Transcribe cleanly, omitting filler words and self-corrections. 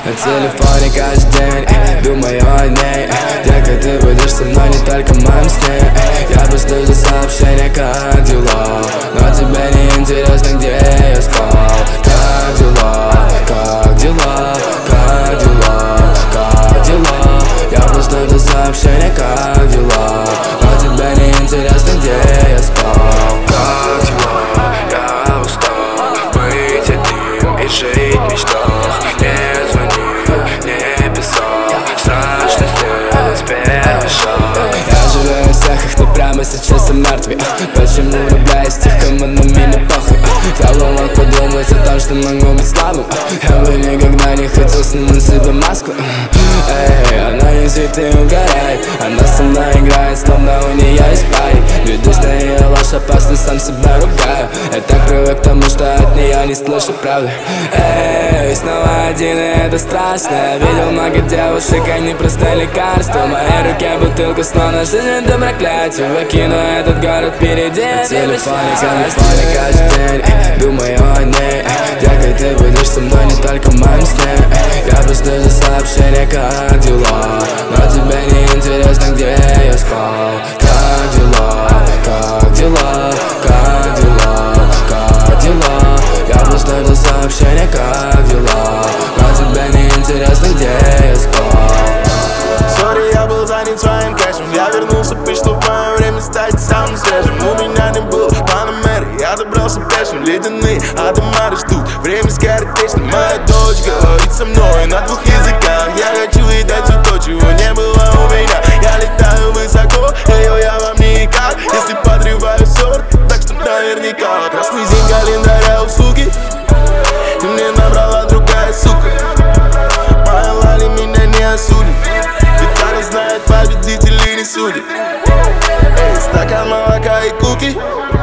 На телефоне каждый день думаю о ней. Детка, ты будешь со мной не только в моем сне. Я просто жду сообщения, как дела. Но тебе не интересно, где я спал. Как дела, как дела, как дела, как дела. Я просто жду сообщения, как дела. Но тебе не интересно, где я спал. Как дела, я устал быть одним и жить в мечтах. Не звони, не писал, страшно сделать первый шаг. Я жалею всех их, но прямо сейчас я мертвый. Почему влюбляюсь в тех, кому на меня похуй? Я бы мог подумать о том, что могу быть слабым. Я бы никогда не хотел снимать себе маску. Эй, она ездит и угорает. Она со мной играет, словно у нее есть парень. Ведусь на ее ложь, опасно, сам себя ругаю. Я так привык к тому, что от нее не слышу правды. Эй, снова один, и это страшно. Я видел много девушек, они просто лекарства. В моей руке бутылка, словно жизнь это проклятие. Выкину этот город впереди. На телефоне каждый день думаю о ней. Детка, ты будешь со мной не только в моем сне. Я просто жду сообщения, как дела. Но тебе не интересно, где я спал. Как дела, как дела, как дела, как дела. Я просто жду сообщения, как дела. Но тебе не интересно, где я спал. Сори, я был занят своим кэшем. Я вернулся, пришло мое время стать самым свежим. У меня не было панамеры, я добрался пешим. Ледяные атомары ждут, время скоротечно. Моя дочь говорит со мной на двух языках. Я хочу ей дать все то, чего не было у меня. Я летаю высоко, ее я вам никак. Если подрываю сорт, так что наверняка. Красный день календаря у суки, и мне набрала другая сука. Моя лали меня не осудит, ведь она знает, победителей не судит. Эй, стакан молока и куки.